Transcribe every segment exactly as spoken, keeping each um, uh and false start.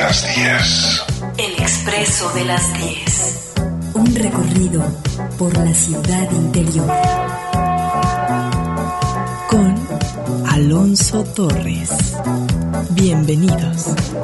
las diez. El Expreso de las diez. Un recorrido por la ciudad interior. Con Alonso Torres. Bienvenidos.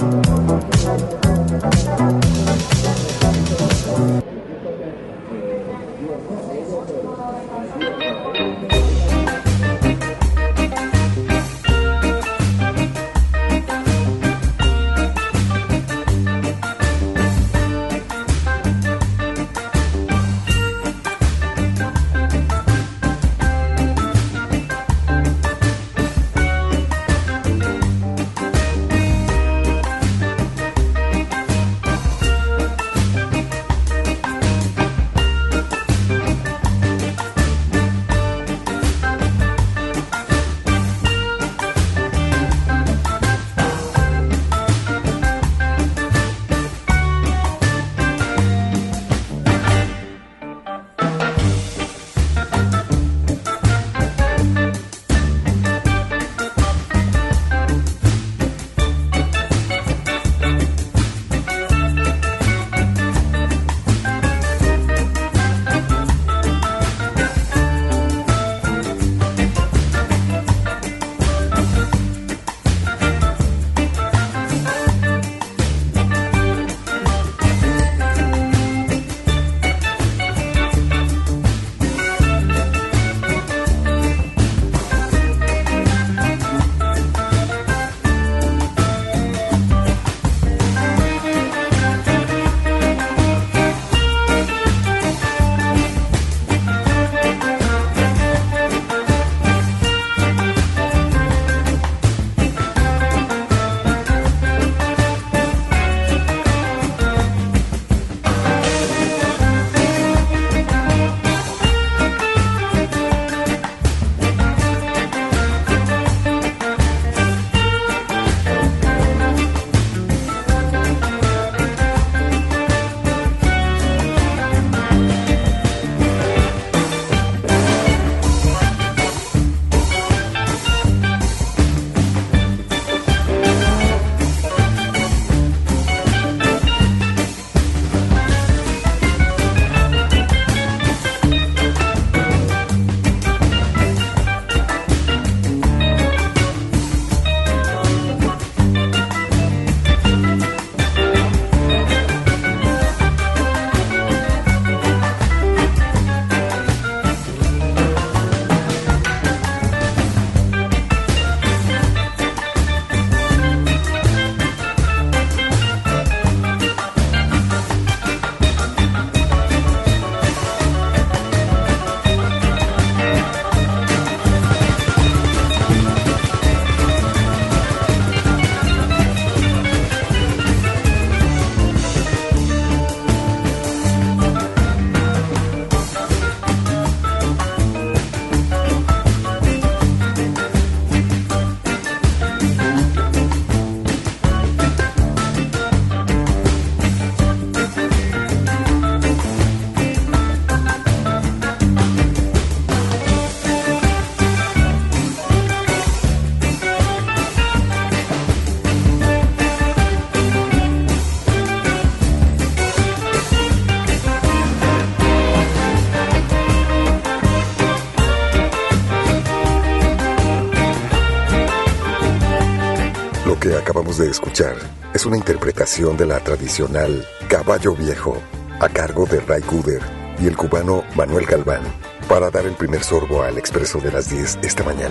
Acabamos de escuchar es una interpretación de la tradicional Caballo Viejo a cargo de Ray Cooder y el cubano Manuel Galván para dar el primer sorbo al Expreso de las diez esta mañana.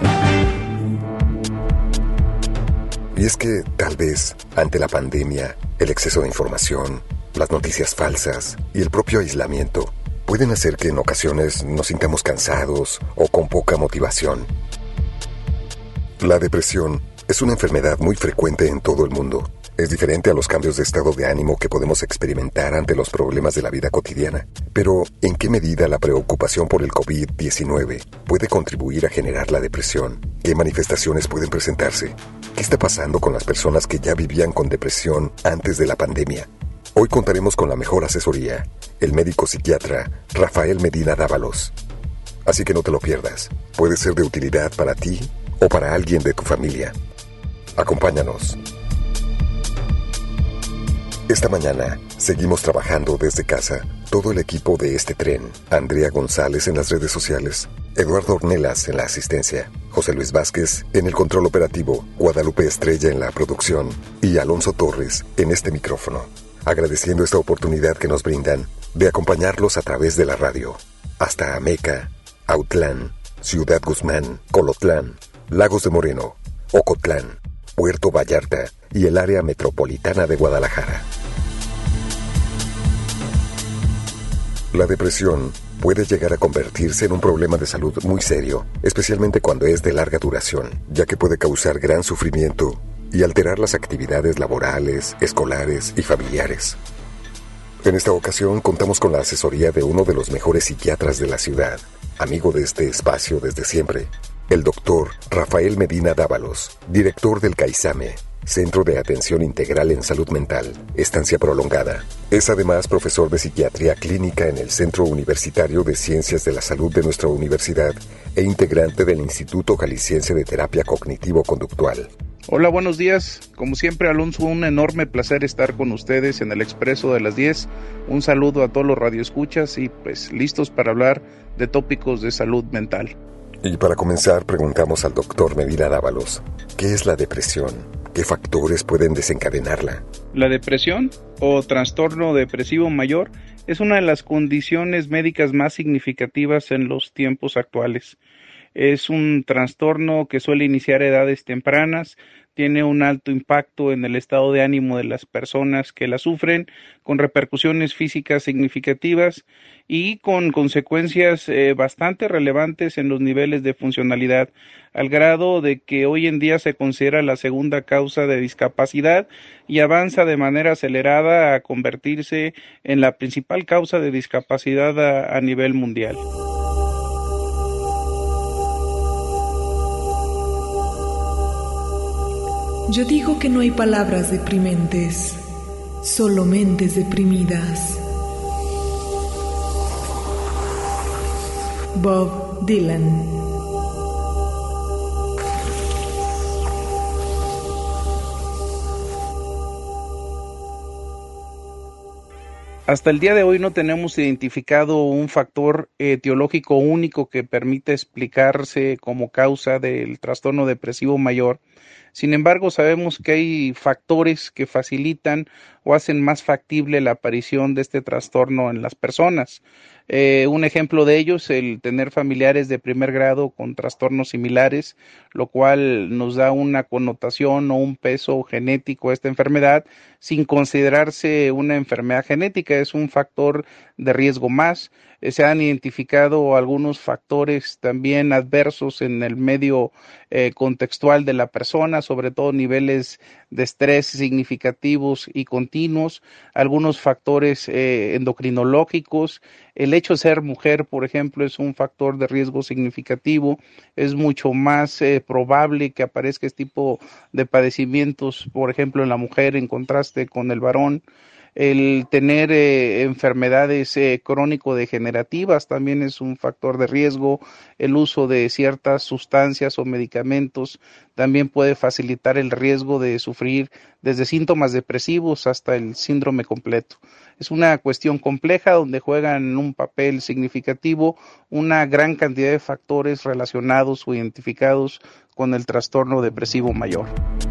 Y es que tal vez ante la pandemia, el exceso de información, las noticias falsas y el propio aislamiento pueden hacer que en ocasiones nos sintamos cansados o con poca motivación. La depresión es una enfermedad muy frecuente en todo el mundo. Es diferente a los cambios de estado de ánimo que podemos experimentar ante los problemas de la vida cotidiana. Pero, ¿en qué medida la preocupación por el covid diecinueve puede contribuir a generar la depresión? ¿Qué manifestaciones pueden presentarse? ¿Qué está pasando con las personas que ya vivían con depresión antes de la pandemia? Hoy contaremos con la mejor asesoría, el médico psiquiatra Rafael Medina Dávalos. Así que no te lo pierdas. Puede ser de utilidad para ti o para alguien de tu familia. Acompáñanos. Esta mañana seguimos trabajando desde casa. Todo el equipo de este tren: Andrea González en las redes sociales, Eduardo Ornelas en la asistencia, José Luis Vázquez en el control operativo, Guadalupe Estrella en la producción y Alonso Torres en este micrófono. Agradeciendo esta oportunidad que nos brindan de acompañarlos a través de la radio. Hasta Ameca, Autlán, Ciudad Guzmán, Colotlán, Lagos de Moreno, Ocotlán, Puerto Vallarta y el área metropolitana de Guadalajara. La depresión puede llegar a convertirse en un problema de salud muy serio, especialmente cuando es de larga duración, ya que puede causar gran sufrimiento y alterar las actividades laborales, escolares y familiares. En esta ocasión contamos con la asesoría de uno de los mejores psiquiatras de la ciudad, amigo de este espacio desde siempre, el doctor Rafael Medina Dávalos, director del CAISAME, Centro de Atención Integral en Salud Mental, estancia prolongada. Es además profesor de Psiquiatría Clínica en el Centro Universitario de Ciencias de la Salud de nuestra universidad e integrante del Instituto Jalisciense de Terapia Cognitivo-Conductual. Hola, buenos días. Como siempre, Alonso, un enorme placer estar con ustedes en el Expreso de las diez. Un saludo a todos los radioescuchas y pues listos para hablar de tópicos de salud mental. Y para comenzar, preguntamos al doctor Medina Dávalos, ¿qué es la depresión? ¿Qué factores pueden desencadenarla? La depresión o trastorno depresivo mayor es una de las condiciones médicas más significativas en los tiempos actuales. Es un trastorno que suele iniciar a edades tempranas, tiene un alto impacto en el estado de ánimo de las personas que la sufren, con repercusiones físicas significativas y con consecuencias eh, bastante relevantes en los niveles de funcionalidad, al grado de que hoy en día se considera la segunda causa de discapacidad y avanza de manera acelerada a convertirse en la principal causa de discapacidad a, a nivel mundial. Yo digo que no hay palabras deprimentes, solo mentes deprimidas. Bob Dylan. Hasta el día de hoy no tenemos identificado un factor etiológico único que permita explicarse como causa del trastorno depresivo mayor. Sin embargo, sabemos que hay factores que facilitan o hacen más factible la aparición de este trastorno en las personas. Eh, un ejemplo de ello es el tener familiares de primer grado con trastornos similares, lo cual nos da una connotación o un peso genético a esta enfermedad, sin considerarse una enfermedad genética. Es un factor de riesgo más. Eh, se han identificado algunos factores también adversos en el medio eh, contextual de la persona, sobre todo niveles de estrés significativos y continuos, algunos factores eh, endocrinológicos. El hecho de ser mujer, por ejemplo, es un factor de riesgo significativo. Es mucho más eh, probable que aparezca este tipo de padecimientos, por ejemplo, en la mujer en contraste con el varón. El tener eh, enfermedades eh, crónico-degenerativas también es un factor de riesgo. El uso de ciertas sustancias o medicamentos también puede facilitar el riesgo de sufrir desde síntomas depresivos hasta el síndrome completo. Es una cuestión compleja donde juegan un papel significativo una gran cantidad de factores relacionados o identificados con el trastorno depresivo mayor.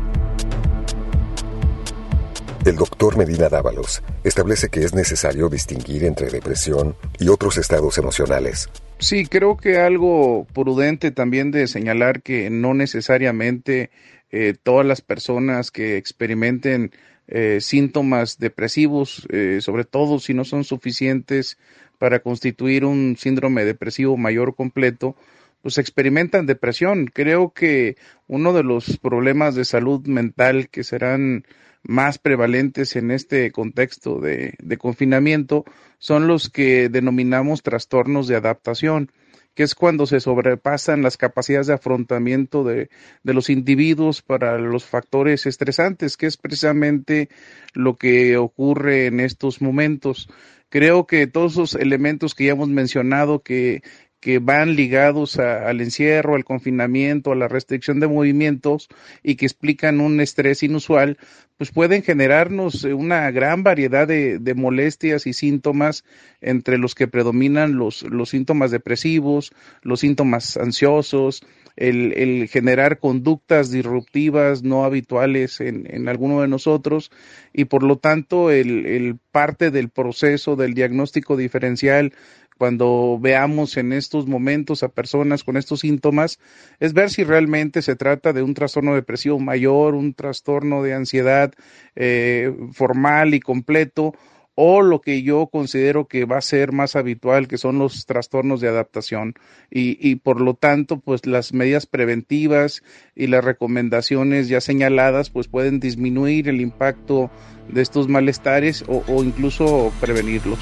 El doctor Medina Dávalos establece que es necesario distinguir entre depresión y otros estados emocionales. Sí, creo que algo prudente también de señalar que no necesariamente eh, todas las personas que experimenten eh, síntomas depresivos, eh, sobre todo si no son suficientes para constituir un síndrome depresivo mayor completo, pues experimentan depresión. Creo que uno de los problemas de salud mental que serán más prevalentes en este contexto de, de confinamiento son los que denominamos trastornos de adaptación, que es cuando se sobrepasan las capacidades de afrontamiento de, de los individuos para los factores estresantes, que es precisamente lo que ocurre en estos momentos. Creo que todos esos elementos que ya hemos mencionado que que van ligados a, al encierro, al confinamiento, a la restricción de movimientos y que explican un estrés inusual, pues pueden generarnos una gran variedad de, de molestias y síntomas, entre los que predominan los, los síntomas depresivos, los síntomas ansiosos, el, el generar conductas disruptivas no habituales en, en alguno de nosotros, y por lo tanto el, el parte del proceso del diagnóstico diferencial cuando veamos en estos momentos a personas con estos síntomas, es ver si realmente se trata de un trastorno depresivo mayor, un trastorno de ansiedad eh, formal y completo, o lo que yo considero que va a ser más habitual, que son los trastornos de adaptación. Y, y por lo tanto, pues las medidas preventivas y las recomendaciones ya señaladas, pues pueden disminuir el impacto de estos malestares o, o incluso prevenirlos.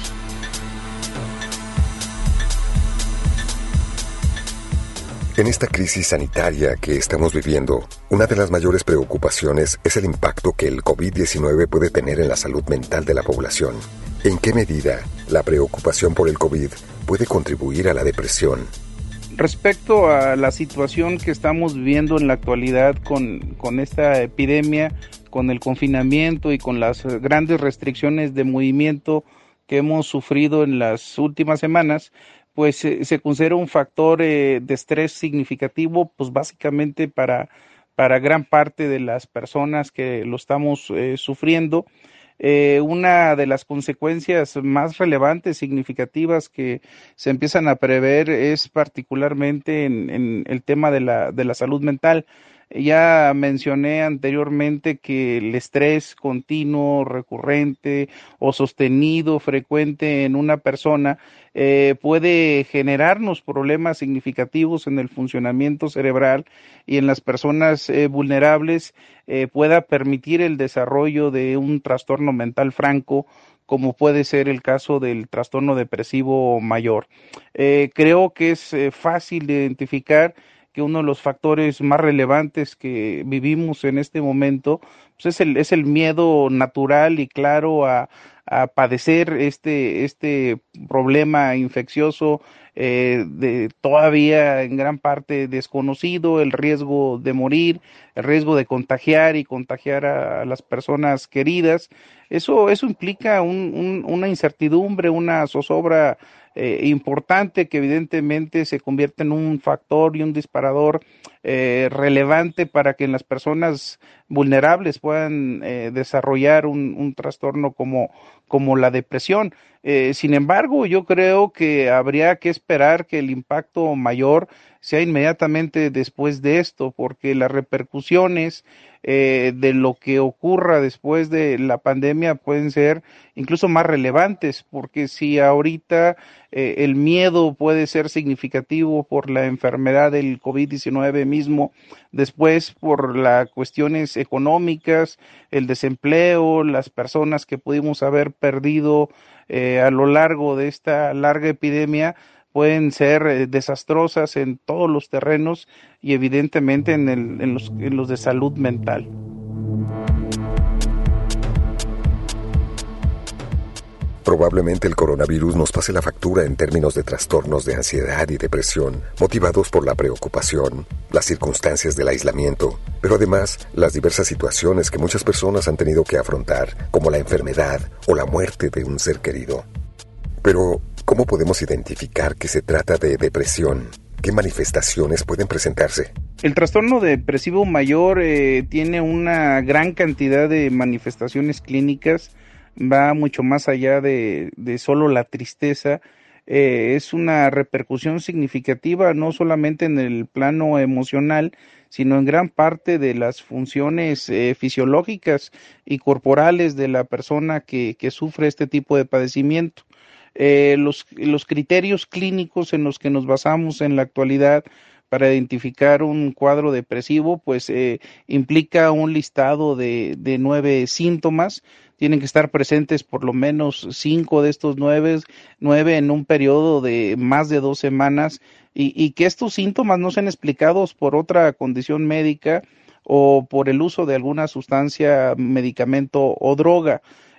En esta crisis sanitaria que estamos viviendo, una de las mayores preocupaciones es el impacto que el COVID diecinueve puede tener en la salud mental de la población. ¿En qué medida la preocupación por el COVID puede contribuir a la depresión? Respecto a la situación que estamos viviendo en la actualidad con, con esta epidemia, con el confinamiento y con las grandes restricciones de movimiento que hemos sufrido en las últimas semanas, pues eh, se considera un factor eh, de estrés significativo, pues básicamente para, para gran parte de las personas que lo estamos eh, sufriendo. Eh, una de las consecuencias más relevantes, significativas que se empiezan a prever es particularmente en, en el tema de la, de la salud mental. Ya mencioné anteriormente que el estrés continuo, recurrente o sostenido, frecuente en una persona eh, puede generarnos problemas significativos en el funcionamiento cerebral, y en las personas eh, vulnerables eh, pueda permitir el desarrollo de un trastorno mental franco, como puede ser el caso del trastorno depresivo mayor. Eh, creo que es eh, fácil de identificar que uno de los factores más relevantes que vivimos en este momento pues es el es el miedo natural y claro a, a padecer este este problema infeccioso eh, de todavía en gran parte desconocido, el riesgo de morir, el riesgo de contagiar y contagiar a, a las personas queridas. Eso eso implica un, un, una incertidumbre, una zozobra Eh, importante, que evidentemente se convierte en un factor y un disparador eh, relevante para que las personas vulnerables puedan eh, desarrollar un, un trastorno como, como la depresión. Eh, sin embargo, yo creo que habría que esperar que el impacto mayor sea inmediatamente después de esto, porque las repercusiones eh, de lo que ocurra después de la pandemia pueden ser incluso más relevantes, porque si ahorita eh, el miedo puede ser significativo por la enfermedad del COVID diecinueve mismo, después por las cuestiones económicas, el desempleo, las personas que pudimos haber perdido eh, a lo largo de esta larga epidemia, pueden ser eh, desastrosas en todos los terrenos y evidentemente en, el, en, los, en los de salud mental. Probablemente el coronavirus nos pase la factura en términos de trastornos de ansiedad y depresión, motivados por la preocupación, las circunstancias del aislamiento, pero además las diversas situaciones que muchas personas han tenido que afrontar, como la enfermedad o la muerte de un ser querido. Pero, ¿cómo podemos identificar que se trata de depresión? ¿Qué manifestaciones pueden presentarse? El trastorno depresivo mayor eh, tiene una gran cantidad de manifestaciones clínicas, va mucho más allá de, de solo la tristeza. Eh, es una repercusión significativa no solamente en el plano emocional, sino en gran parte de las funciones eh, fisiológicas y corporales de la persona que, que sufre este tipo de padecimiento. Eh, los, los criterios clínicos en los que nos basamos en la actualidad para identificar un cuadro depresivo, pues eh, implica un listado de, de nueve síntomas. Tienen que estar presentes por lo menos cinco de estos nueve, nueve en un periodo de más de dos semanas, y, y que estos síntomas no sean explicados por otra condición médica o por el uso de alguna sustancia, medicamento o droga.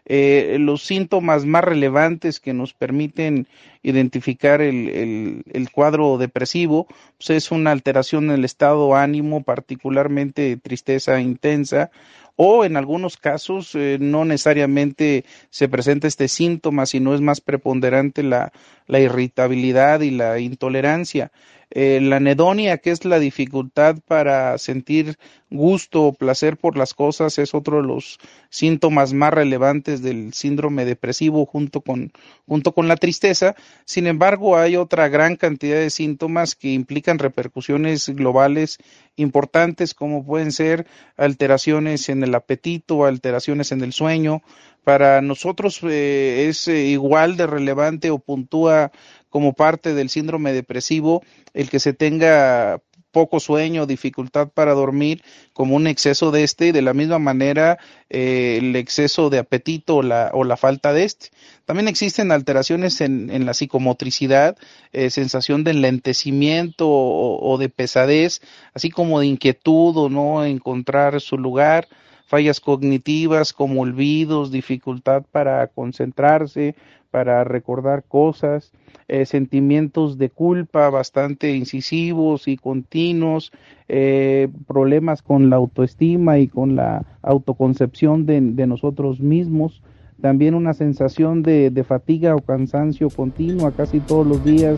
Eh, los síntomas más relevantes que nos permiten identificar el, el, el cuadro depresivo pues es una alteración en el estado de ánimo, particularmente tristeza intensa, o en algunos casos eh, no necesariamente se presenta este síntoma, sino es más preponderante la, la irritabilidad y la intolerancia. Eh, la anedonia, que es la dificultad para sentir gusto o placer por las cosas, es otro de los síntomas más relevantes del síndrome depresivo junto con, junto con la tristeza. Sin embargo, hay otra gran cantidad de síntomas que implican repercusiones globales importantes, como pueden ser alteraciones en el apetito, alteraciones en el sueño. Para nosotros eh, es eh, igual de relevante o puntúa como parte del síndrome depresivo el que se tenga poco sueño, dificultad para dormir, como un exceso de este, y de la misma manera eh, el exceso de apetito o la, o la falta de este. También existen alteraciones en, en la psicomotricidad, eh, sensación de enlentecimiento o, o de pesadez, así como de inquietud o no encontrar su lugar, fallas cognitivas como olvidos, dificultad para concentrarse, para recordar cosas, eh, sentimientos de culpa bastante incisivos y continuos, eh, problemas con la autoestima y con la autoconcepción de, de nosotros mismos, también una sensación de, de fatiga o cansancio continua casi todos los días.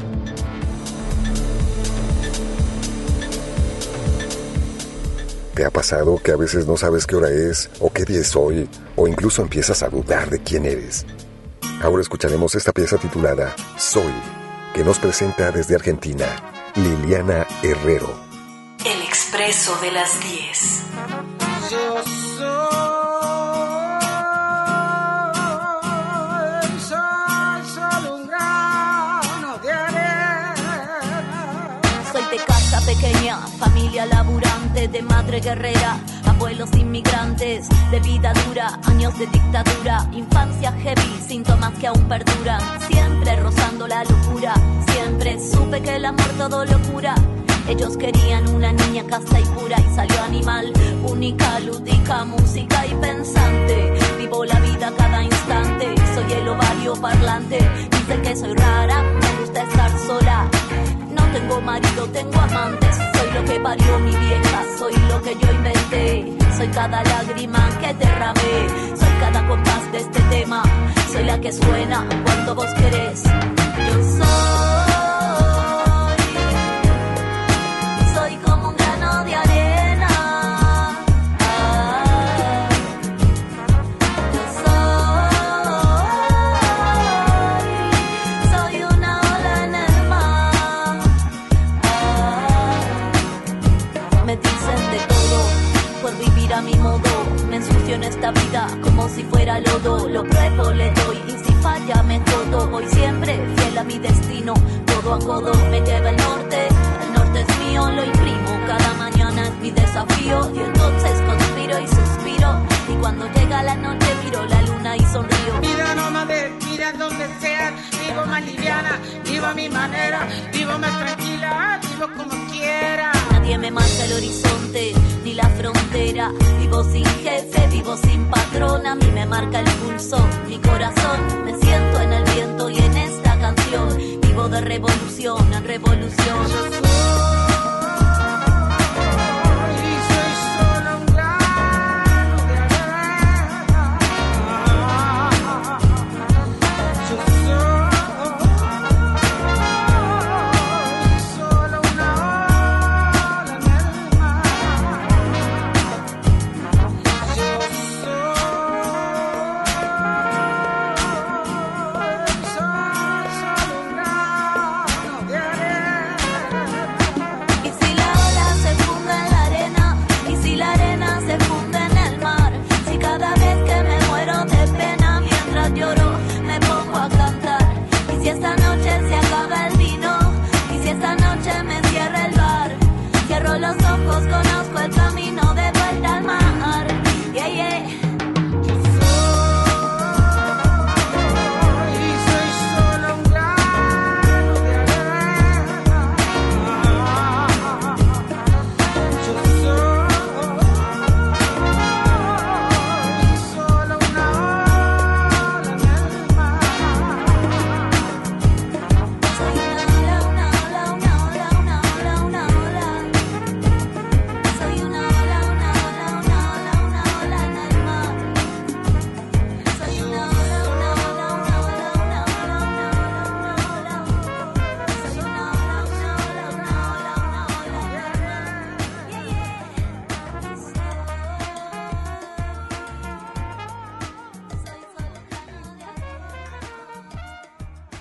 ¿Te ha pasado que a veces no sabes qué hora es o qué día es hoy, o incluso empiezas a dudar de quién eres? Ahora escucharemos esta pieza titulada Soy, que nos presenta desde Argentina Liliana Herrero. El expreso de las diez. Yo soy, soy solo un grano de arena. Soy de casa pequeña, familia laburante, de madre guerrera, abuelos inmigrantes, de vida dura, años de dictadura, infancia heavy, síntomas que aún perduran, siempre rozando la locura, siempre supe que el amor todo lo cura. Ellos querían una niña casta y pura y salió animal, única, lúdica, música y pensante. Vivo la vida cada instante, soy el ovario parlante. Dicen que soy rara, me gusta estar sola. No tengo marido, tengo amantes. Soy lo que parió mi vieja, soy lo que yo inventé. Soy cada lágrima que derramé, soy cada compás de este tema. Soy la que suena cuando vos querés. Yo soy. A mi modo, me ensucio en esta vida como si fuera lodo. Lo pruebo, le doy y si falla me jodo. Voy siempre fiel a mi destino, codo a codo me lleva el norte. El norte es mío, lo imprimo, cada mañana es mi desafío. Y entonces conspiro y suspiro, y cuando llega la noche miro la luna y sonrío. Vida nómade, mira donde sea, vivo más liviana, vivo a mi manera, vivo más tranquila, vivo como quiera. Nadie me marca el horizonte ni la frontera, vivo sin jefe, vivo sin patrón. A mí me marca el pulso, mi corazón, me siento en el viento y en esta canción vivo de revolución en revolución. Yo soy.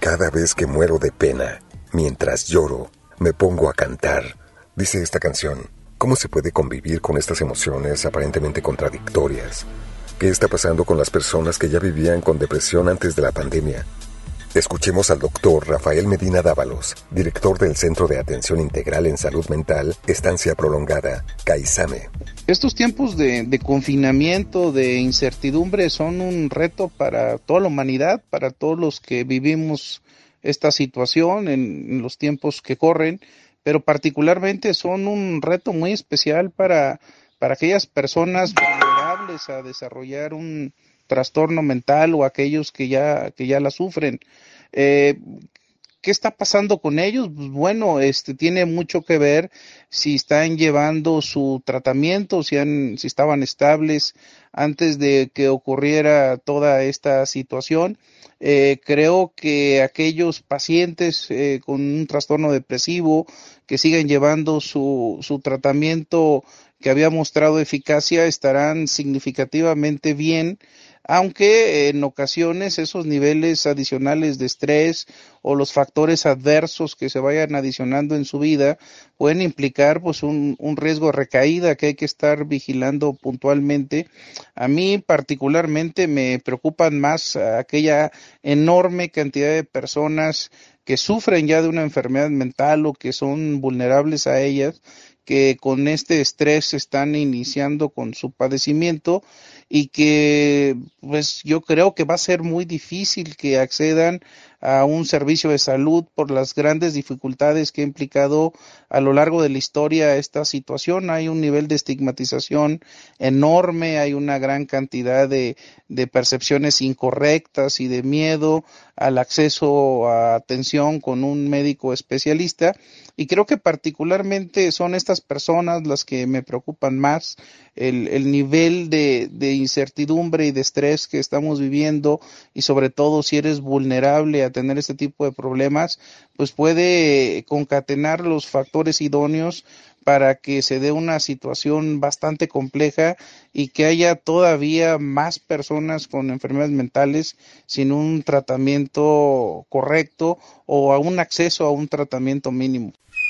Cada vez que muero de pena, mientras lloro, me pongo a cantar. Dice esta canción. ¿Cómo se puede convivir con estas emociones aparentemente contradictorias? ¿Qué está pasando con las personas que ya vivían con depresión antes de la pandemia? Escuchemos al doctor Rafael Medina Dávalos, director del Centro de Atención Integral en Salud Mental, Estancia Prolongada, CAISAME. Estos tiempos de, de confinamiento, de incertidumbre, son un reto para toda la humanidad, para todos los que vivimos esta situación en, en los tiempos que corren, pero particularmente son un reto muy especial para, para aquellas personas vulnerables a desarrollar un trastorno mental o aquellos que ya, que ya la sufren. Eh, ¿Qué está pasando con ellos? Pues bueno, este tiene mucho que ver si están llevando su tratamiento, si han, si estaban estables antes de que ocurriera toda esta situación. Eh, creo que aquellos pacientes eh, con un trastorno depresivo que siguen llevando su, su tratamiento que había mostrado eficacia estarán significativamente bien, aunque en ocasiones esos niveles adicionales de estrés o los factores adversos que se vayan adicionando en su vida pueden implicar pues un, un riesgo de recaída que hay que estar vigilando puntualmente. A mí particularmente me preocupan más aquella enorme cantidad de personas que sufren ya de una enfermedad mental o que son vulnerables a ellas, que con este estrés están iniciando con su padecimiento y que pues yo creo que va a ser muy difícil que accedan a un servicio de salud por las grandes dificultades que ha implicado a lo largo de la historia esta situación. Hay un nivel de estigmatización enorme, hay una gran cantidad de, de percepciones incorrectas y de miedo al acceso a atención con un médico especialista, y creo que particularmente son estas personas las que me preocupan más. El, el nivel de, de incertidumbre y de estrés que estamos viviendo, y sobre todo si eres vulnerable a tener este tipo de problemas, pues puede concatenar los factores idóneos para que se dé una situación bastante compleja y que haya todavía más personas con enfermedades mentales sin un tratamiento correcto o a un acceso a un tratamiento mínimo.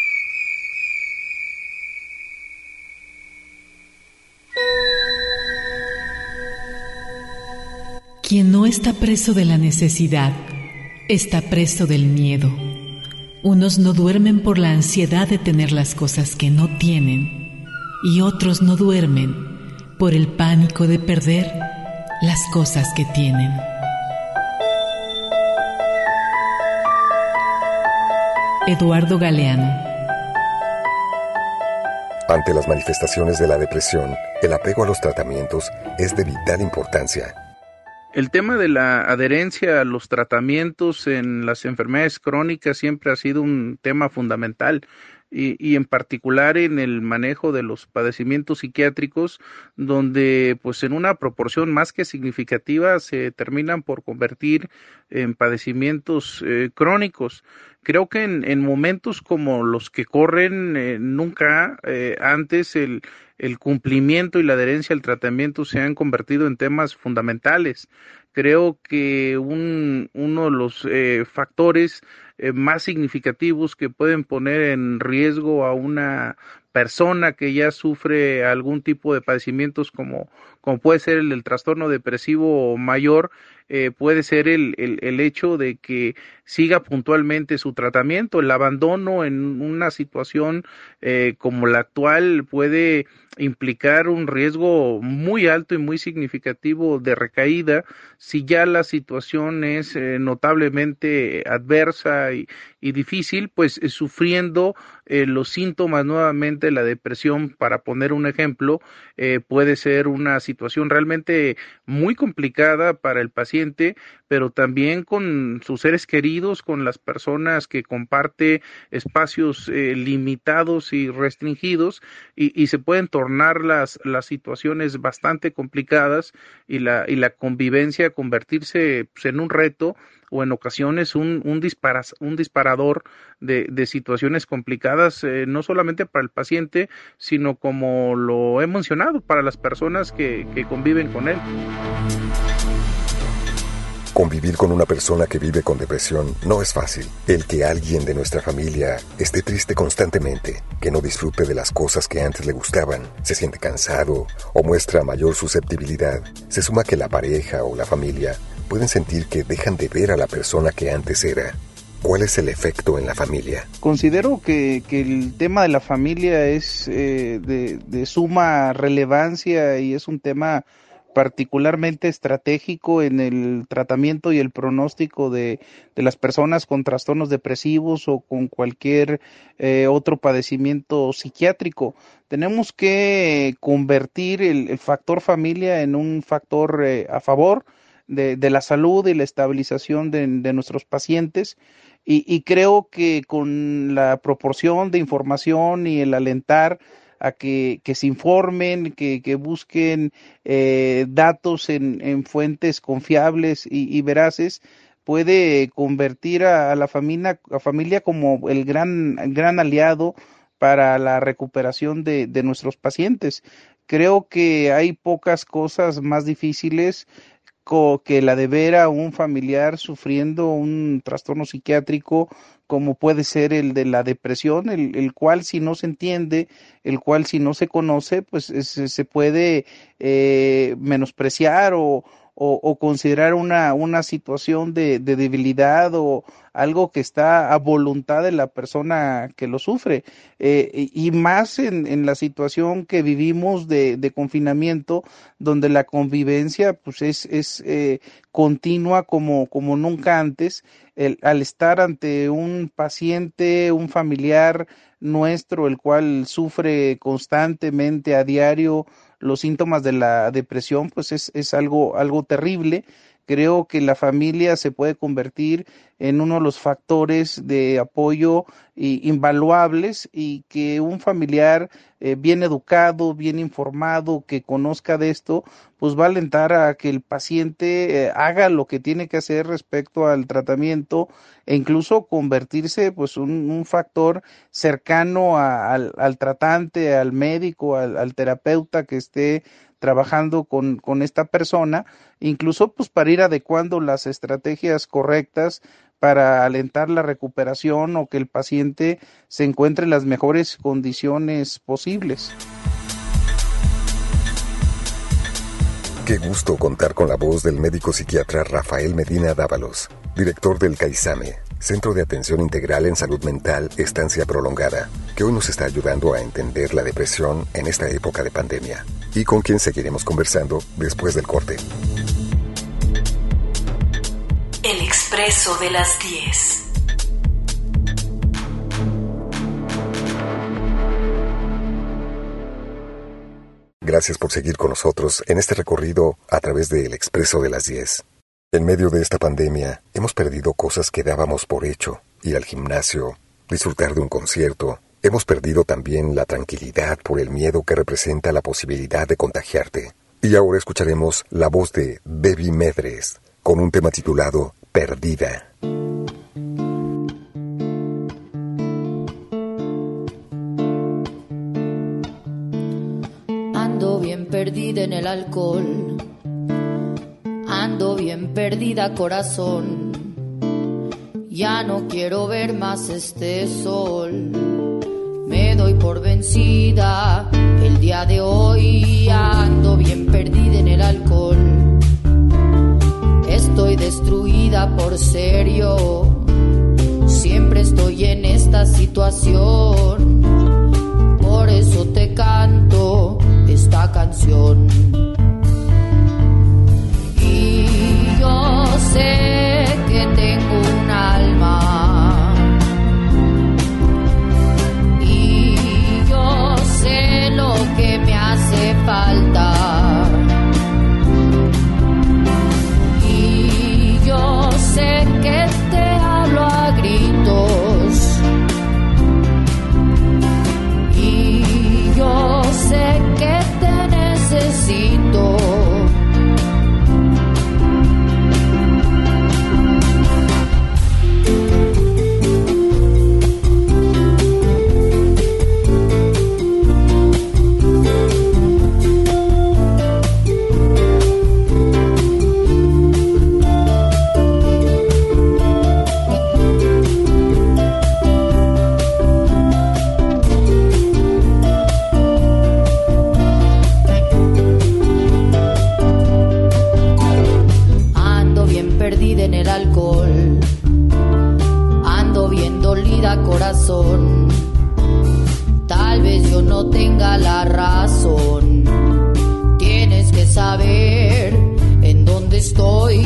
Quien no está preso de la necesidad, está preso del miedo. Unos no duermen por la ansiedad de tener las cosas que no tienen, y otros no duermen por el pánico de perder las cosas que tienen. Eduardo Galeano. Ante las manifestaciones de la depresión, el apego a los tratamientos es de vital importancia. El tema de la adherencia a los tratamientos en las enfermedades crónicas siempre ha sido un tema fundamental, y, y en particular en el manejo de los padecimientos psiquiátricos, donde pues en una proporción más que significativa se terminan por convertir en padecimientos eh, crónicos. Creo que en, en momentos como los que corren, eh, nunca eh, antes el, el cumplimiento y la adherencia al tratamiento se han convertido en temas fundamentales. Creo que un, uno de los eh, factores eh, más significativos que pueden poner en riesgo a una persona que ya sufre algún tipo de padecimientos como, como puede ser el del trastorno depresivo mayor, eh, puede ser el, el, el hecho de que siga puntualmente su tratamiento. El abandono en una situación eh, como la actual puede implicar un riesgo muy alto y muy significativo de recaída si ya la situación es eh, notablemente adversa y, y difícil, pues eh, sufriendo eh, los síntomas nuevamente de la depresión, para poner un ejemplo, eh, puede ser una situación realmente muy complicada para el paciente, pero también con sus seres queridos, con las personas que comparte espacios eh, limitados y restringidos, y, y se pueden tornar las, las situaciones bastante complicadas, y la, y la convivencia convertirse pues, en un reto, o en ocasiones un, un, dispara, un disparador de, de situaciones complicadas, eh, no solamente para el paciente, sino, como lo he mencionado, para las personas que, que conviven con él. Convivir con una persona que vive con depresión no es fácil. El que alguien de nuestra familia esté triste constantemente, que no disfrute de las cosas que antes le gustaban, se siente cansado o muestra mayor susceptibilidad, se suma que la pareja o la familia pueden sentir que dejan de ver a la persona que antes era. ¿Cuál es el efecto en la familia? Considero que, que el tema de la familia es eh, de, de suma relevancia y es un tema particularmente estratégico en el tratamiento y el pronóstico de, de las personas con trastornos depresivos o con cualquier eh, otro padecimiento psiquiátrico. Tenemos que convertir el, el factor familia en un factor eh, a favor de, de la salud y la estabilización de, de nuestros pacientes. Y, y creo que con la proporción de información y el alentar a que, que se informen, que, que busquen eh, datos en, en fuentes confiables y, y veraces, puede convertir a, a la familia, a familia como el gran, gran aliado para la recuperación de, de nuestros pacientes. Creo que hay pocas cosas más difíciles que la de ver a un familiar sufriendo un trastorno psiquiátrico como puede ser el de la depresión, el, el cual si no se entiende, el cual si no se conoce, pues es, se puede eh, menospreciar o, o, o considerar una, una situación de, de debilidad o algo que está a voluntad de la persona que lo sufre. Eh, y, y más en, en la situación que vivimos de, de confinamiento, donde la convivencia pues es, es eh, continua como, como nunca antes. El, al estar ante un paciente, un familiar nuestro, el cual sufre constantemente a diario los síntomas de la depresión, pues es, es algo, algo terrible. Creo que la familia se puede convertir en uno de los factores de apoyo y, invaluables y que un familiar eh, bien educado, bien informado, que conozca de esto, pues va a alentar a que el paciente eh, haga lo que tiene que hacer respecto al tratamiento e incluso convertirse pues un, un factor cercano a, al, al tratante, al médico, al, al terapeuta que esté trabajando con, con esta persona, incluso pues para ir adecuando las estrategias correctas para alentar la recuperación o que el paciente se encuentre en las mejores condiciones posibles. Qué gusto contar con la voz del médico psiquiatra Rafael Medina Dávalos, director del CAISAME, Centro de Atención Integral en Salud Mental Estancia Prolongada, que hoy nos está ayudando a entender la depresión en esta época de pandemia, y con quien seguiremos conversando después del corte. El Expreso de las diez. Gracias por seguir con nosotros en este recorrido a través del Expreso de las diez. En medio de esta pandemia, hemos perdido cosas que dábamos por hecho. Ir al gimnasio, disfrutar de un concierto. Hemos perdido también la tranquilidad por el miedo que representa la posibilidad de contagiarte. Y ahora escucharemos la voz de Debbie Medres, con un tema titulado Perdida. Ando bien perdida en el alcohol. Ando bien perdida, corazón. Ya no quiero ver más este sol. Me doy por vencida el día de hoy. Ando bien perdida en el alcohol. Estoy destruida por ser yo. Siempre estoy en esta situación. Por eso te canto esta canción. Yo sé que tengo un alma y yo sé lo que me hace falta y yo sé que te hablo a gritos y yo sé que te necesito. alcohol. Ando bien dolida, corazón. Tal vez yo no tenga la razón. Tienes que saber en dónde estoy.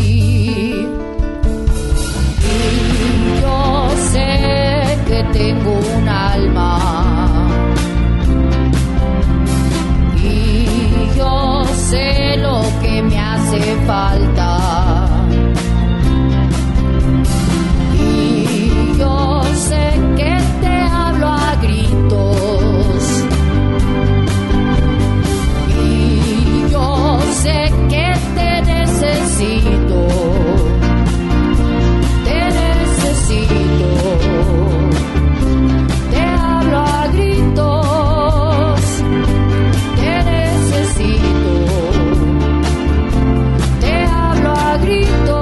Y yo sé que tengo un alma. Y yo sé lo que me hace falta. Y yo sé que te hablo a gritos. Y yo sé que te necesito. Te necesito. Te hablo a gritos. Te necesito. Te hablo a gritos.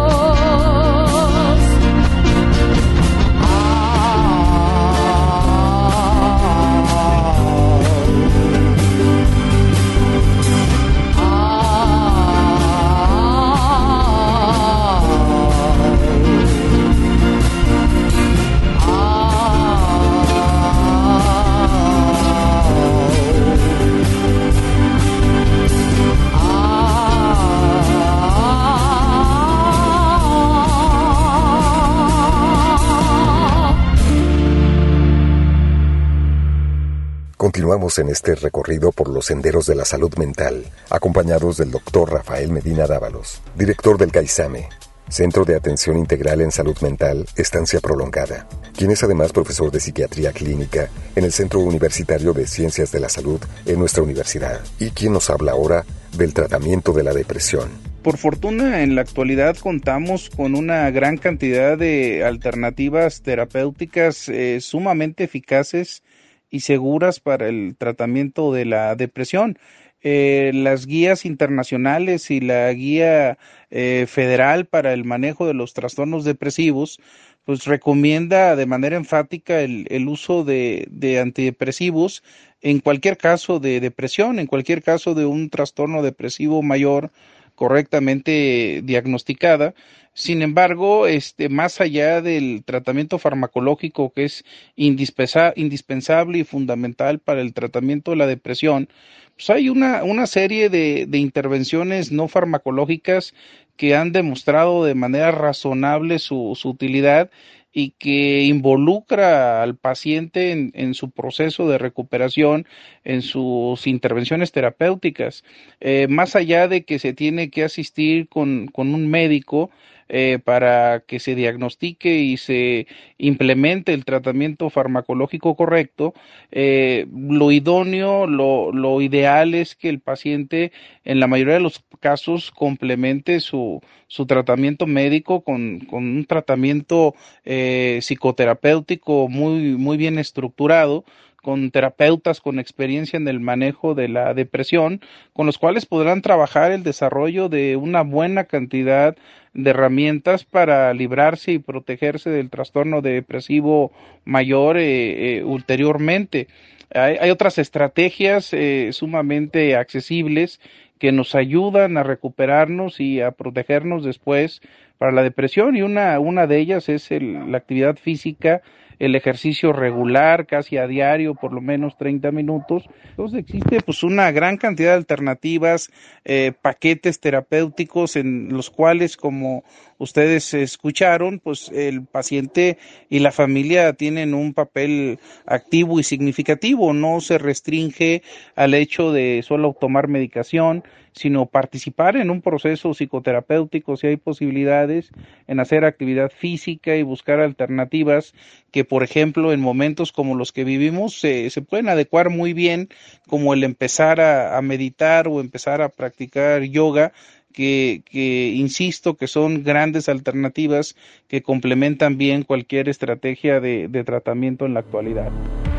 Continuamos en este recorrido por los senderos de la salud mental, acompañados del doctor Rafael Medina Dávalos, director del CAISAME, Centro de Atención Integral en Salud Mental, Estancia Prolongada, quien es además profesor de Psiquiatría Clínica en el Centro Universitario de Ciencias de la Salud en nuestra universidad, y quien nos habla ahora del tratamiento de la depresión. Por fortuna, en la actualidad contamos con una gran cantidad de alternativas terapéuticas eh, sumamente eficaces y seguras para el tratamiento de la depresión. Eh, las guías internacionales y la guía eh, federal para el manejo de los trastornos depresivos pues recomienda de manera enfática el, el uso de, de antidepresivos en cualquier caso de depresión, en cualquier caso de un trastorno depresivo mayor correctamente diagnosticada. Sin embargo, este, más allá del tratamiento farmacológico que es indispensa- indispensable y fundamental para el tratamiento de la depresión, pues hay una, una serie de, de intervenciones no farmacológicas que han demostrado de manera razonable su, su utilidad y que involucra al paciente en, en su proceso de recuperación, en sus intervenciones terapéuticas. Eh, más allá de que se tiene que asistir con, con un médico, Eh, para que se diagnostique y se implemente el tratamiento farmacológico correcto, eh, lo idóneo, lo, lo ideal es que el paciente en la mayoría de los casos complemente su, su tratamiento médico con, con un tratamiento eh, psicoterapéutico muy, muy bien estructurado, con terapeutas con experiencia en el manejo de la depresión, con los cuales podrán trabajar el desarrollo de una buena cantidad de herramientas para librarse y protegerse del trastorno depresivo mayor eh, eh, ulteriormente. Hay, hay otras estrategias eh, sumamente accesibles que nos ayudan a recuperarnos y a protegernos después para la depresión, y una, una de ellas es el, la actividad física, el ejercicio regular, casi a diario, por lo menos treinta minutos. Entonces existe pues una gran cantidad de alternativas, eh, paquetes terapéuticos en los cuales, como ustedes escucharon, pues el paciente y la familia tienen un papel activo y significativo. No se restringe al hecho de solo tomar medicación, sino participar en un proceso psicoterapéutico si hay posibilidades, en hacer actividad física y buscar alternativas que, por ejemplo, en momentos como los que vivimos se, se pueden adecuar muy bien, como el empezar a, a meditar o empezar a practicar yoga, que, que insisto que son grandes alternativas que complementan bien cualquier estrategia de, de tratamiento en la actualidad.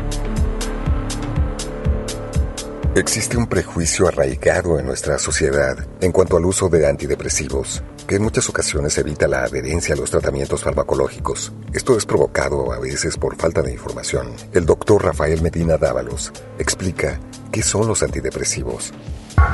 Existe un prejuicio arraigado en nuestra sociedad en cuanto al uso de antidepresivos, que en muchas ocasiones evita la adherencia a los tratamientos farmacológicos. Esto es provocado a veces por falta de información. El doctor Rafael Medina Dávalos explica qué son los antidepresivos.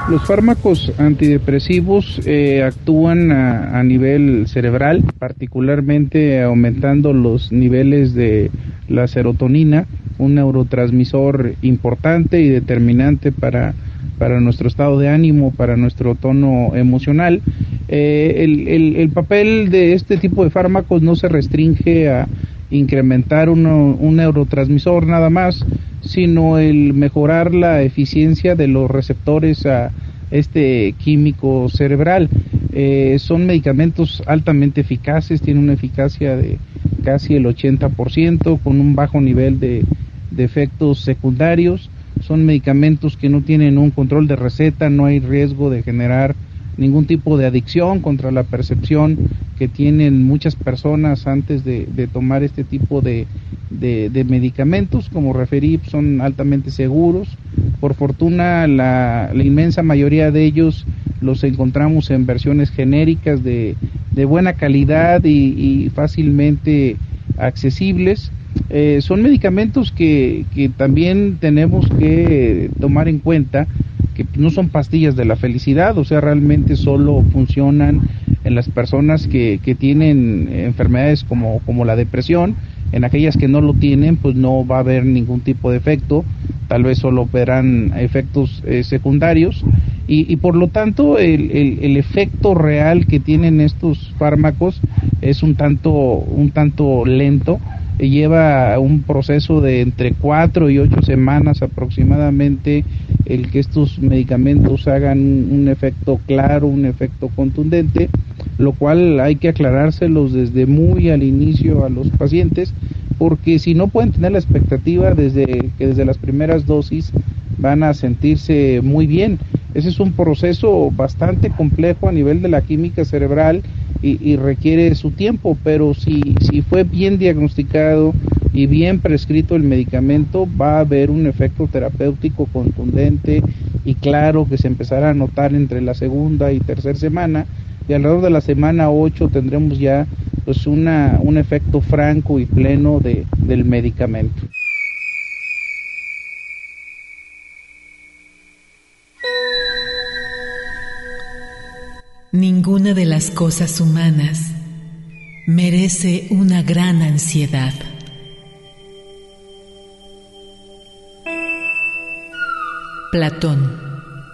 Los fármacos antidepresivos eh, actúan a, a nivel cerebral, particularmente aumentando los niveles de la serotonina, un neurotransmisor importante y determinante para, para nuestro estado de ánimo, para nuestro tono emocional. Eh, el, el, el papel de este tipo de fármacos no se restringe a incrementar uno, un neurotransmisor nada más, sino el mejorar la eficiencia de los receptores a este químico cerebral. Eh, son medicamentos altamente eficaces, tienen una eficacia de casi el ochenta por ciento, con un bajo nivel de, de efectos secundarios. Son medicamentos que no tienen un control de receta, no hay riesgo de generar ningún tipo de adicción contra la percepción que tienen muchas personas antes de, de tomar este tipo de, de, de medicamentos. Como referí, son altamente seguros. Por fortuna, la, la inmensa mayoría de ellos los encontramos en versiones genéricas de, de buena calidad y, y fácilmente accesibles. Eh, son medicamentos que, que también tenemos que tomar en cuenta que no son pastillas de la felicidad, o sea, realmente solo funcionan en las personas que, que tienen enfermedades como, como la depresión. En aquellas que no lo tienen, pues no va a haber ningún tipo de efecto, tal vez solo verán efectos eh, secundarios, y, y por lo tanto el, el, el efecto real que tienen estos fármacos es un tanto, un tanto lento. Lleva un proceso de entre cuatro y ocho semanas aproximadamente el que estos medicamentos hagan un efecto claro, un efecto contundente, lo cual hay que aclarárselos desde muy al inicio a los pacientes, porque si no pueden tener la expectativa desde que desde las primeras dosis van a sentirse muy bien. Ese es un proceso bastante complejo a nivel de la química cerebral y, y requiere su tiempo, pero si, si fue bien diagnosticado y bien prescrito el medicamento, va a haber un efecto terapéutico contundente y claro que se empezará a notar entre la segunda y tercera semana, y alrededor de la semana ocho tendremos ya pues una, un efecto franco y pleno de, del medicamento. Ninguna de las cosas humanas merece una gran ansiedad. Platón.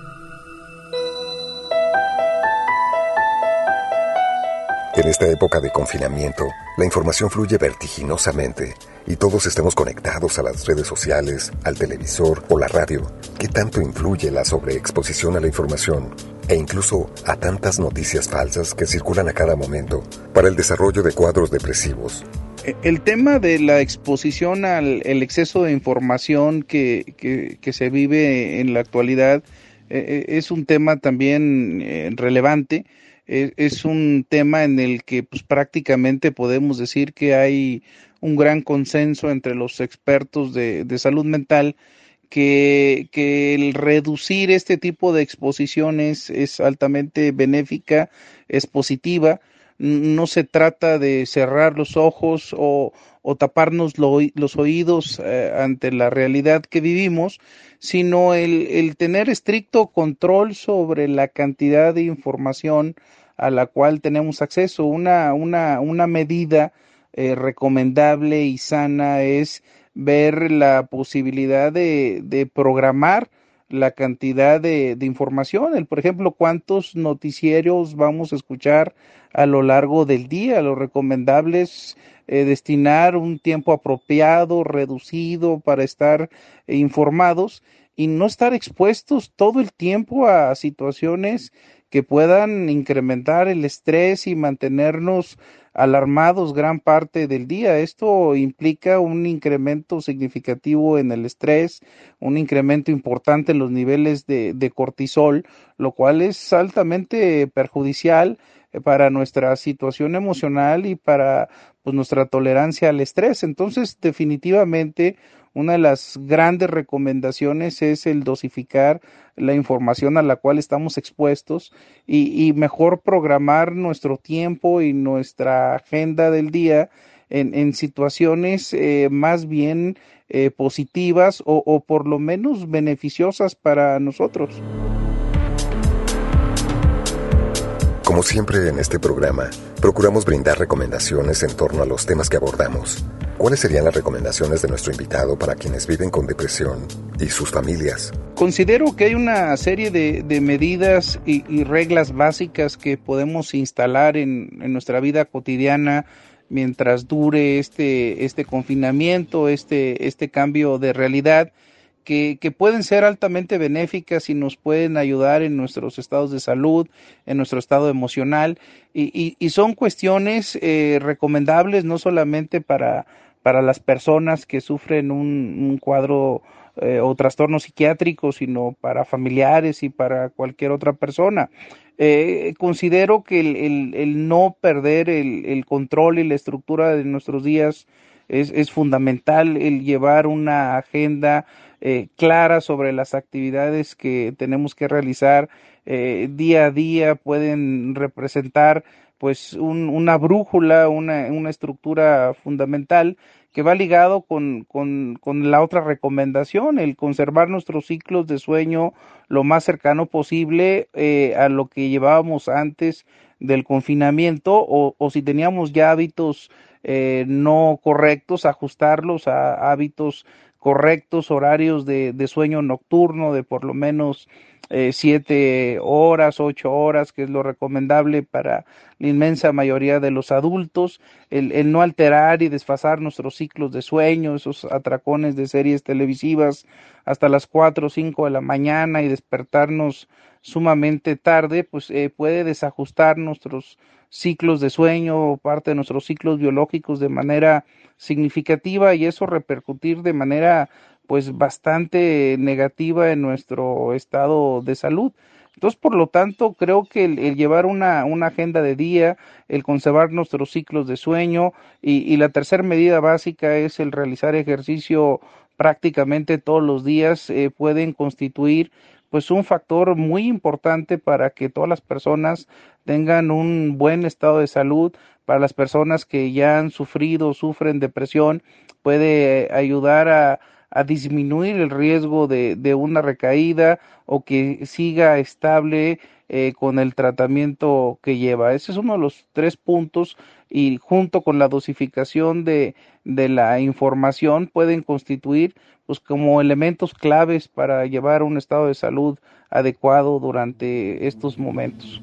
En esta época de confinamiento, la información fluye vertiginosamente y todos estamos conectados a las redes sociales, al televisor o la radio. ¿Qué tanto influye la sobreexposición a la información e incluso a tantas noticias falsas que circulan a cada momento para el desarrollo de cuadros depresivos? El tema de la exposición al el exceso de información que, que, que se vive en la actualidad eh, es un tema también eh, relevante. Es un tema en el que pues prácticamente podemos decir que hay un gran consenso entre los expertos de, de salud mental que, que el reducir este tipo de exposiciones es altamente benéfica, es positiva. No se trata de cerrar los ojos o, o taparnos lo, los oídos eh, ante la realidad que vivimos, sino el, el tener estricto control sobre la cantidad de información a la cual tenemos acceso. Una, una, una medida eh, recomendable y sana es ver la posibilidad de, de programar la cantidad de, de información. El, por ejemplo, cuántos noticieros vamos a escuchar a lo largo del día. Lo recomendable es eh, destinar un tiempo apropiado, reducido, para estar eh, informados y no estar expuestos todo el tiempo a situaciones que puedan incrementar el estrés y mantenernos alarmados gran parte del día. Esto implica un incremento significativo en el estrés, un incremento importante en los niveles de, de cortisol, lo cual es altamente perjudicial para nuestra situación emocional y para pues, nuestra tolerancia al estrés. Entonces, definitivamente, una de las grandes recomendaciones es el dosificar la información a la cual estamos expuestos y, y mejor programar nuestro tiempo y nuestra agenda del día en, en situaciones eh, más bien eh, positivas o, o por lo menos beneficiosas para nosotros. Como siempre en este programa, procuramos brindar recomendaciones en torno a los temas que abordamos. ¿Cuáles serían las recomendaciones de nuestro invitado para quienes viven con depresión y sus familias? Considero que hay una serie de, de medidas y, y reglas básicas que podemos instalar en, en nuestra vida cotidiana mientras dure este, este confinamiento, este, este cambio de realidad, Que, que pueden ser altamente benéficas y nos pueden ayudar en nuestros estados de salud, en nuestro estado emocional, y, y, y son cuestiones eh, recomendables no solamente para, para las personas que sufren un, un cuadro eh, o trastorno psiquiátrico, sino para familiares y para cualquier otra persona. Eh, considero que el, el, el no perder el, el control y la estructura de nuestros días es, es fundamental, el llevar una agenda Eh, clara sobre las actividades que tenemos que realizar eh, día a día. Pueden representar pues un, una brújula, una, una estructura fundamental que va ligado con, con, con la otra recomendación, el conservar nuestros ciclos de sueño lo más cercano posible eh, a lo que llevábamos antes del confinamiento, o, o si teníamos ya hábitos eh, no correctos, ajustarlos a hábitos correctos, horarios de, de sueño nocturno de por lo menos eh, siete horas, ocho horas, que es lo recomendable para la inmensa mayoría de los adultos, el, el no alterar y desfasar nuestros ciclos de sueño, esos atracones de series televisivas hasta las cuatro o cinco de la mañana y despertarnos sumamente tarde, pues eh, puede desajustar nuestros ciclos de sueño, parte de nuestros ciclos biológicos de manera significativa, y eso repercutir de manera pues bastante negativa en nuestro estado de salud. Entonces, por lo tanto, creo que el, el llevar una, una agenda de día, el conservar nuestros ciclos de sueño y, y la tercera medida básica es el realizar ejercicio prácticamente todos los días, eh, pueden constituir pues un factor muy importante para que todas las personas tengan un buen estado de salud. Para las personas que ya han sufrido o sufren depresión, puede ayudar a, a disminuir el riesgo de, de una recaída o que siga estable eh, con el tratamiento que lleva. Ese es uno de los tres puntos, y junto con la dosificación de, de la información pueden constituir pues como elementos claves para llevar un estado de salud adecuado durante estos momentos.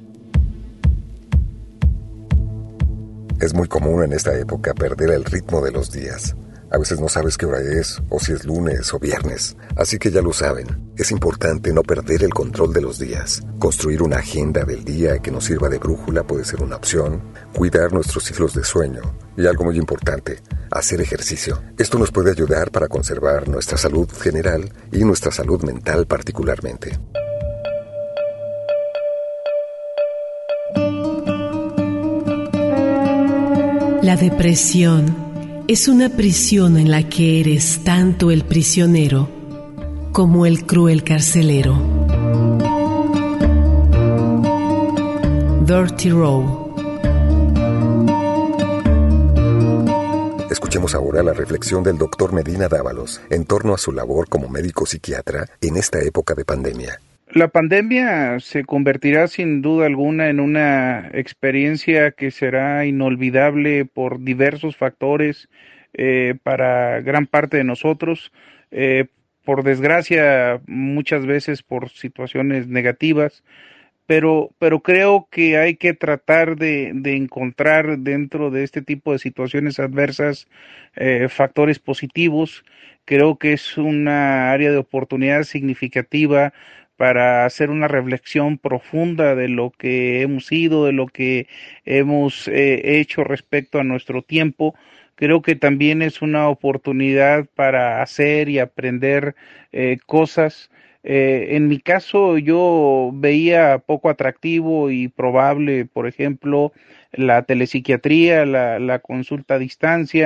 Es muy común en esta época perder el ritmo de los días. A veces no sabes qué hora es, o si es lunes o viernes. Así que ya lo saben, es importante no perder el control de los días. Construir una agenda del día que nos sirva de brújula puede ser una opción. Cuidar nuestros ciclos de sueño. Y algo muy importante, hacer ejercicio. Esto nos puede ayudar para conservar nuestra salud general y nuestra salud mental particularmente. La depresión es una prisión en la que eres tanto el prisionero como el cruel carcelero. Dirty Row. Escuchemos ahora la reflexión del doctor Medina Dávalos en torno a su labor como médico psiquiatra en esta época de pandemia. La pandemia se convertirá sin duda alguna en una experiencia que será inolvidable por diversos factores eh, para gran parte de nosotros. Eh, por desgracia, muchas veces por situaciones negativas, pero, pero creo que hay que tratar de, de encontrar dentro de este tipo de situaciones adversas eh, factores positivos. Creo que es una área de oportunidad significativa para hacer una reflexión profunda de lo que hemos sido, de lo que hemos eh, hecho respecto a nuestro tiempo. Creo que también es una oportunidad para hacer y aprender eh, cosas. Eh, en mi caso, yo veía poco atractivo y probable, por ejemplo, la telepsiquiatría, la, la consulta a distancia.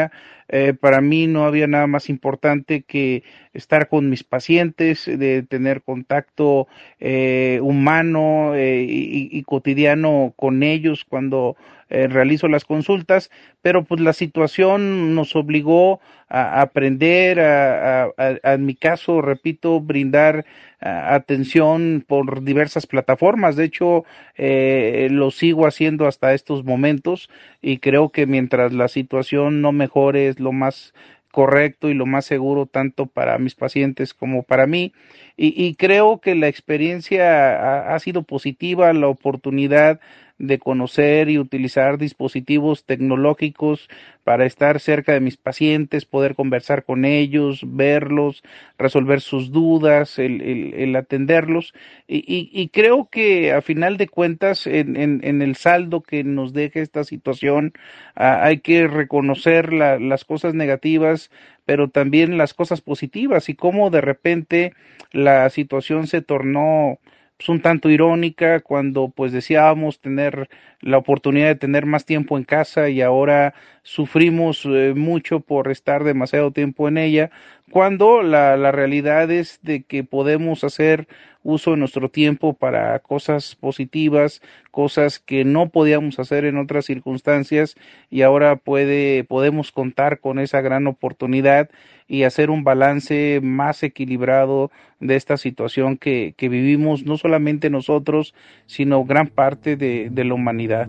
Eh, para mí no había nada más importante que estar con mis pacientes, de tener contacto eh, humano eh, y, y cotidiano con ellos cuando eh, realizo las consultas, pero pues la situación nos obligó a aprender, a, a, a, a en mi caso, repito, brindar a, atención por diversas plataformas. De hecho, eh, lo sigo haciendo hasta estos momentos y creo que mientras la situación no mejore es lo más correcto y lo más seguro tanto para mis pacientes como para mí, y, y creo que la experiencia ha, ha sido positiva, la oportunidad de conocer y utilizar dispositivos tecnológicos para estar cerca de mis pacientes, poder conversar con ellos, verlos, resolver sus dudas, el, el, el atenderlos, y, y, y creo que a final de cuentas en, en, en el saldo que nos deja esta situación uh, hay que reconocer la, las cosas negativas, pero también las cosas positivas, y cómo de repente la situación se tornó pues un tanto irónica cuando pues deseábamos tener la oportunidad de tener más tiempo en casa y ahora sufrimos eh, mucho por estar demasiado tiempo en ella, cuando la, la realidad es de que podemos hacer uso de nuestro tiempo para cosas positivas, cosas que no podíamos hacer en otras circunstancias, y ahora puede, podemos contar con esa gran oportunidad y hacer un balance más equilibrado de esta situación que, que vivimos no solamente nosotros, sino gran parte de, de la humanidad.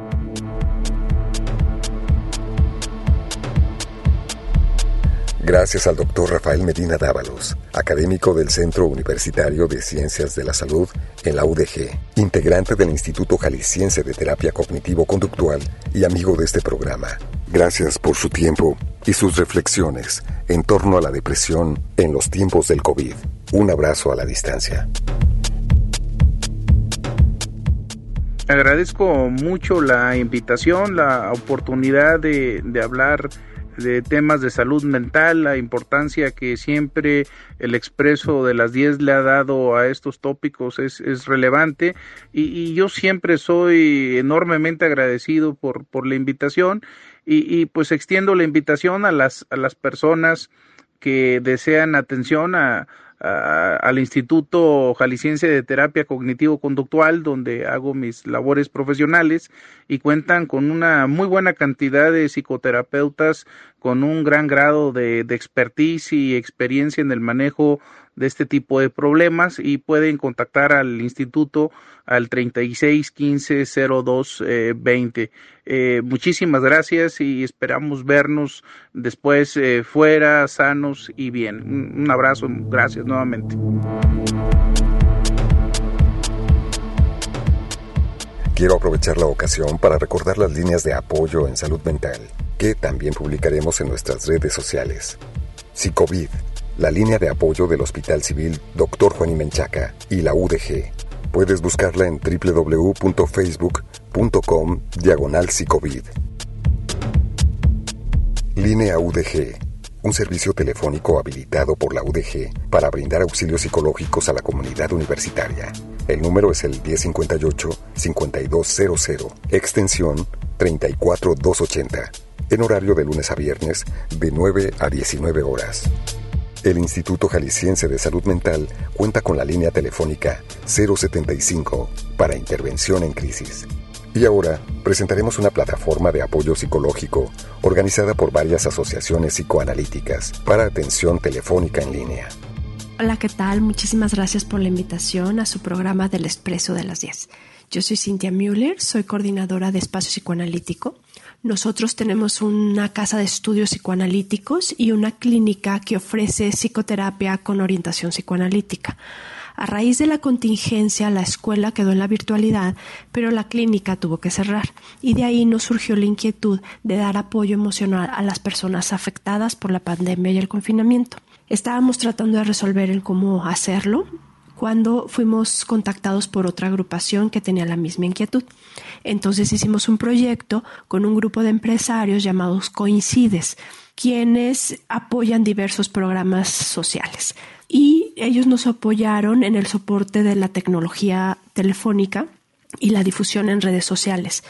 Gracias al doctor Rafael Medina Dávalos, académico del Centro Universitario de Ciencias de la Salud en la U D G, integrante del Instituto Jalisciense de Terapia Cognitivo-Conductual y amigo de este programa. Gracias por su tiempo y sus reflexiones en torno a la depresión en los tiempos del COVID. Un abrazo a la distancia. Agradezco mucho la invitación, la oportunidad de, de hablar de temas de salud mental, la importancia que siempre el Expreso de las diez le ha dado a estos tópicos es, es relevante, y, y yo siempre soy enormemente agradecido por, por la invitación, y, y pues extiendo la invitación a las, a las personas que desean atención a Uh, al Instituto Jalisciense de Terapia Cognitivo-Conductual, donde hago mis labores profesionales, y cuentan con una muy buena cantidad de psicoterapeutas con un gran grado de, de expertise y experiencia en el manejo de este tipo de problemas, y pueden contactar al instituto al treinta y seis quince cero dos veinte. Eh, muchísimas gracias y esperamos vernos después eh, fuera, sanos y bien. Un, un abrazo, gracias nuevamente. Quiero aprovechar la ocasión para recordar las líneas de apoyo en salud mental, que también publicaremos en nuestras redes sociales. Psicovid, la línea de apoyo del Hospital Civil doctor Juan y Menchaca y la U D G. Puedes buscarla en doble u doble u doble u punto facebook punto com diagonal psicovid. Línea U D G, un servicio telefónico habilitado por la U D G para brindar auxilios psicológicos a la comunidad universitaria. El número es el diez cincuenta y ocho, cincuenta y dos cero cero, extensión treinta y cuatro doscientos ochenta, en horario de lunes a viernes de nueve a diecinueve horas. El Instituto Jalisciense de Salud Mental cuenta con la línea telefónica cero setenta y cinco para intervención en crisis. Y ahora presentaremos una plataforma de apoyo psicológico organizada por varias asociaciones psicoanalíticas para atención telefónica en línea. Hola, ¿qué tal? Muchísimas gracias por la invitación a su programa del Expreso de las diez. Yo soy Cintia Müller, soy coordinadora de Espacio Psicoanalítico. Nosotros tenemos una casa de estudios psicoanalíticos y una clínica que ofrece psicoterapia con orientación psicoanalítica. A raíz de la contingencia, la escuela quedó en la virtualidad, pero la clínica tuvo que cerrar, y de ahí nos surgió la inquietud de dar apoyo emocional a las personas afectadas por la pandemia y el confinamiento. Estábamos tratando de resolver el cómo hacerlo cuando fuimos contactados por otra agrupación que tenía la misma inquietud. Entonces hicimos un proyecto con un grupo de empresarios llamados Coincides, quienes apoyan diversos programas sociales. Y ellos nos apoyaron en el soporte de la tecnología telefónica y la difusión en redes sociales.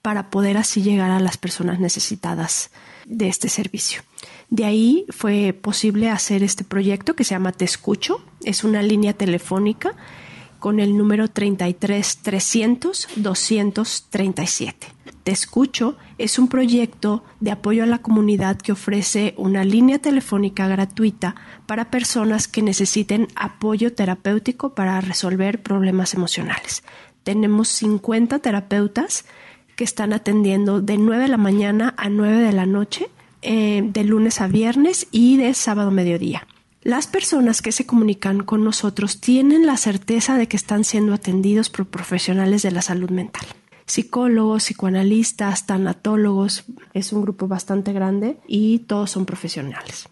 para poder así llegar a las personas necesitadas de este servicio. De ahí fue posible hacer este proyecto que se llama Te Escucho. Es una línea telefónica con el número treinta y tres, trescientos, doscientos treinta y siete. Te Escucho es un proyecto de apoyo a la comunidad que ofrece una línea telefónica gratuita para personas que necesiten apoyo terapéutico para resolver problemas emocionales. Tenemos cincuenta terapeutas que están atendiendo de nueve de la mañana a nueve de la noche, eh, de lunes a viernes y de sábado a mediodía. Las personas que se comunican con nosotros tienen la certeza de que están siendo atendidos por profesionales de la salud mental. Psicólogos, psicoanalistas, tanatólogos, es un grupo bastante grande y todos son profesionales.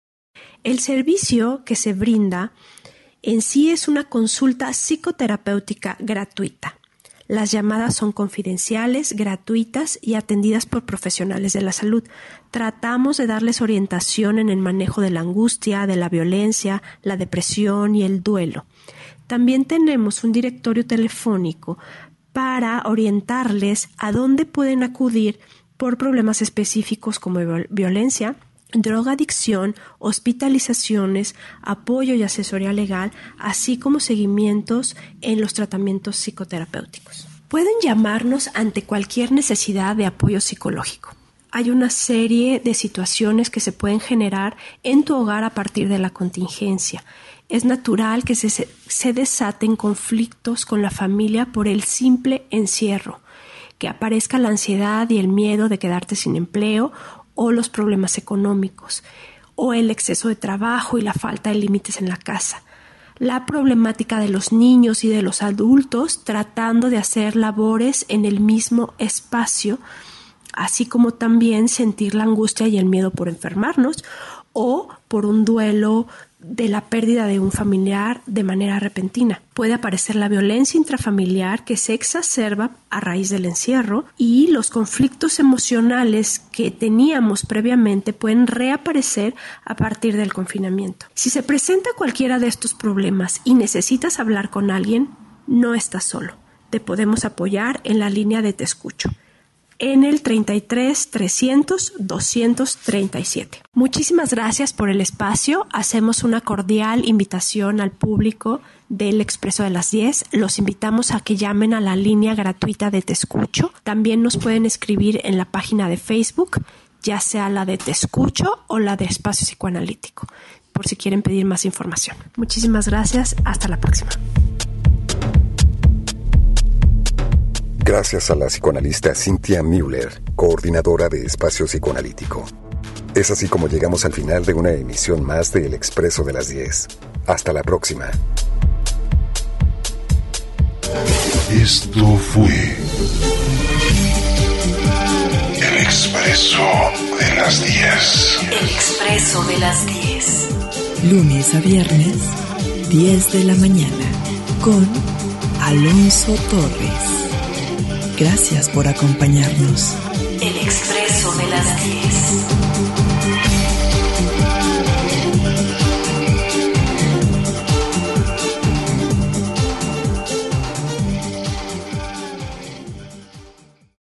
El servicio que se brinda en sí es una consulta psicoterapéutica gratuita. Las llamadas son confidenciales, gratuitas y atendidas por profesionales de la salud. Tratamos de darles orientación en el manejo de la angustia, de la violencia, la depresión y el duelo. También tenemos un directorio telefónico para orientarles a dónde pueden acudir por problemas específicos como violencia, drogadicción, hospitalizaciones, apoyo y asesoría legal, así como seguimientos en los tratamientos psicoterapéuticos. Pueden llamarnos ante cualquier necesidad de apoyo psicológico. Hay una serie de situaciones que se pueden generar en tu hogar a partir de la contingencia. Es natural que se, se desaten conflictos con la familia por el simple encierro, que aparezca la ansiedad y el miedo de quedarte sin empleo o los problemas económicos, o el exceso de trabajo y la falta de límites en la casa. La problemática de los niños y de los adultos tratando de hacer labores en el mismo espacio, así como también sentir la angustia y el miedo por enfermarnos o por un duelo de la pérdida de un familiar de manera repentina. Puede aparecer la violencia intrafamiliar que se exacerba a raíz del encierro y los conflictos emocionales que teníamos previamente pueden reaparecer a partir del confinamiento. Si se presenta cualquiera de estos problemas y necesitas hablar con alguien, no estás solo. Te podemos apoyar en la línea de Te Escucho, en el treinta y tres, trescientos, doscientos treinta y siete. Muchísimas gracias por el espacio. Hacemos una cordial invitación al público del Expreso de las diez. Los invitamos a que llamen a la línea gratuita de Te Escucho. También nos pueden escribir en la página de Facebook, ya sea la de Te Escucho o la de Espacio Psicoanalítico, por si quieren pedir más información. Muchísimas gracias. Hasta la próxima. Gracias a la psicoanalista Cynthia Müller, coordinadora de Espacio Psicoanalítico. Es así como llegamos al final de una emisión más de El Expreso de las diez. Hasta la próxima. Esto fue El Expreso de las diez. El Expreso de las diez. Lunes a viernes, diez de la mañana, con Alonso Torres. Gracias por acompañarnos. El Expreso de las diez.